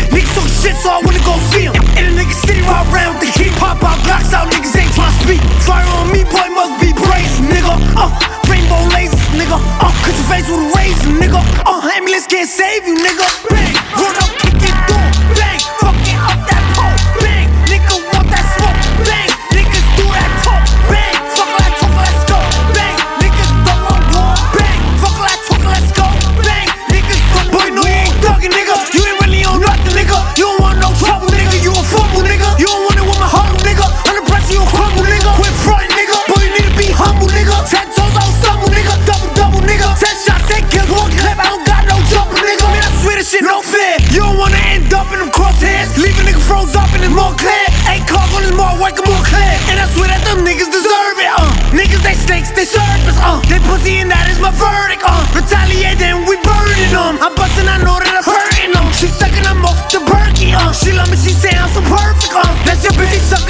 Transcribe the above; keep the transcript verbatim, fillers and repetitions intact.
Niggas talk shit, so I wanna go see 'em. In a nigga city, ride around with the heat. Pop out blocks out, niggas ain't tryna speak. Fire on me, boy, must be brazen, nigga. Uh, rainbow lasers, nigga. Uh, cut your face with a razor, nigga. Uh, ambulance can't save you, nigga. Bang, run up, kick it through. Bang, fucking up that pole. Bang, nigga want that smoke. Bang, niggas do that talk. Bang, fuck that talk, let's go. Bang, niggas don't want war. Bang, fuck that talk, let's go. Bang, niggas don't boy, no, you ain't thuggin', nigga. You ain't really on nothing, nigga. You don't want no trouble, nigga. You a fumble, nigga. You don't want it with my heart, nigga. Under pressure, you a crumble, nigga. Quit frontin', nigga. Boy, you need to be humble, nigga. Ten toes, I don't stumble, nigga. Double, double, nigga. Ten shots, ten kills, one clip. I don't got no jumper, nigga. Man, I swear this shit no fair. You don't wanna end up in them crosshairs. Leave a nigga froze up and it's more clear. Ain't cargo, it's more white, more clear. And I swear that them niggas deserve it, uh. Niggas, they snakes, they serpents, uh. They pussy and that is my verdict, uh. Retaliate, then we burning them. I'm bustin', I know that I'm hurting them. She suckin', I'm off the Berkey, uh. She love me, she say I'm so perfect, uh. That's your bitch, she suck